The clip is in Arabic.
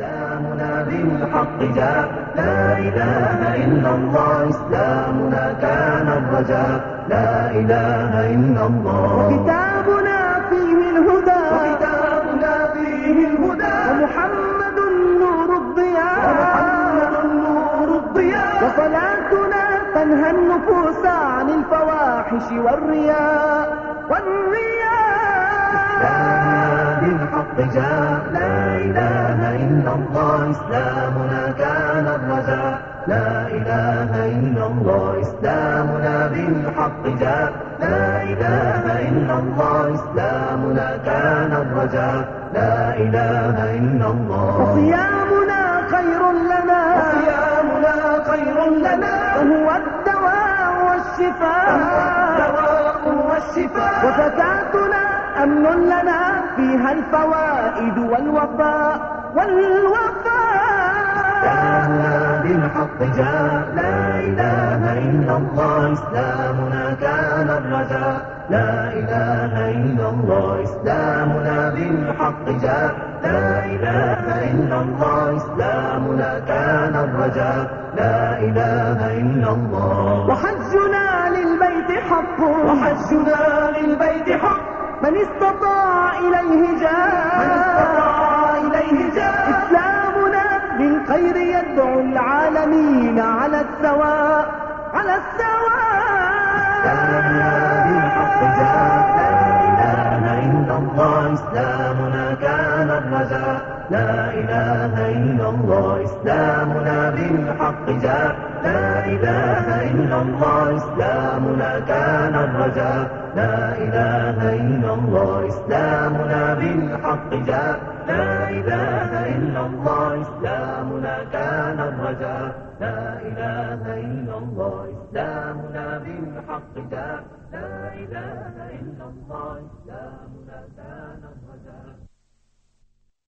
إسلامنا بالحق جاء، لا إله إلا الله إسلامنا كان الرجاء، لا إله إلا الله. وكتابنا فيه الهدى، ومحمد نور الضياء، وصلاتنا تنهى النفوس عن الفواحش والرياء. إسلامنا بالحق جاء، لا إله إلا الله إسلامنا كان الرجاء، لا إله إلا الله إسلامنا بالحق جاء، لا إله إلا الله إسلامنا كان الرجاء، لا إله إلا الله. وصيامنا خير لنا، وهو الدواء والشفاء، وزكاتنا أمن لنا فيها الفوائد والوفاء. إسلامنا بالحق جاء، لا إله إلا الله إسلامنا كان الرجاء، لا إله إلا الله إسلامنا بالحق جاء، لا إله إلا الله إسلامنا كان الرجاء، لا إله إلا الله. وحجنا للبيت حق، من استطاع إليه جاء، إسلامنا بالخير يدعو العالمين على السواء. إسلامنا بالحق جاء، لا إله إلا الله إسلامنا كان الرجاء، لا إله إلا الله إسلامنا بالحق جاء، لا إله إلا الله إسلامنا كان الرجاء، لا إله إلا الله إسلامنا بالحق جاء، لا إله إلا الله إسلامنا كان الرجاء، لا إله إلا الله إسلامنا بالحق جاء، لا إله إلا الله إسلامنا كان الرجاء.